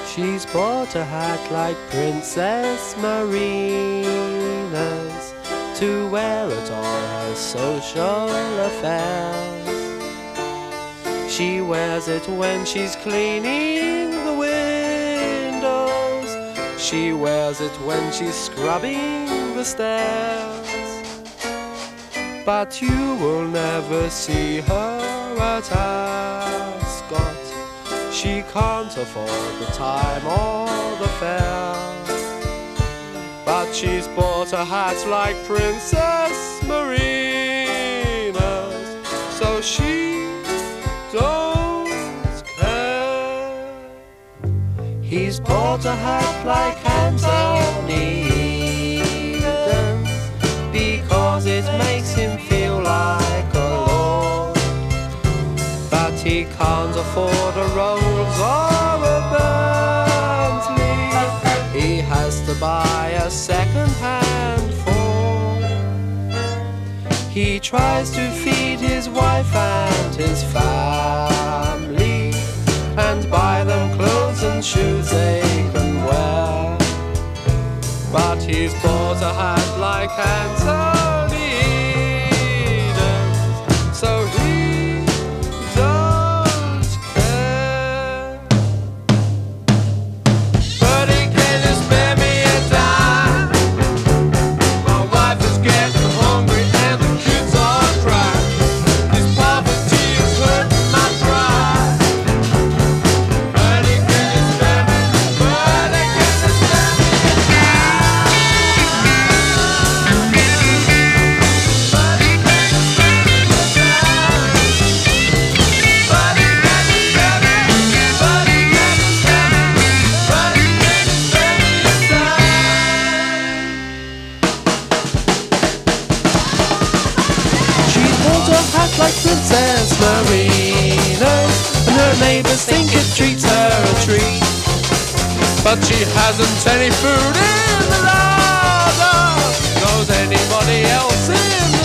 She's bought a hat like Princess Marina's to wear at all her social affairs. She wears it when she's cleaning the windows. She wears it when she's scrubbing the stairs. But you will never see her at Ascot. She can't afford the time or the fare. But she's bought a hat like Princess Marina's, so she don't care. He's bought a hat like Anthony Eden's because it makes him feel like a lord. But he can't afford a Rolls or a Bentley. He has to buy a second-hand Ford. He tries to feed his wife and his family and buy them clothes and shoes they can wear. But he's bought a hat like Anthony Eden's, so he don't care. Buddy, can you spare me a dime? My wife is getting hungry and the kids are crying. This poverty is hurting my pride. Buddy, can you spare me? Buddy, can you spare me a dime? Buddy, can you spare me a dime? Buddy, can you spare me? Buddy, can you spare me? Buddy, can you spare me a dime? She's bought a hat like Princess Marina's, and her neighbors think it treats her a treat. But she hasn't any food in the larder. Knows anybody else in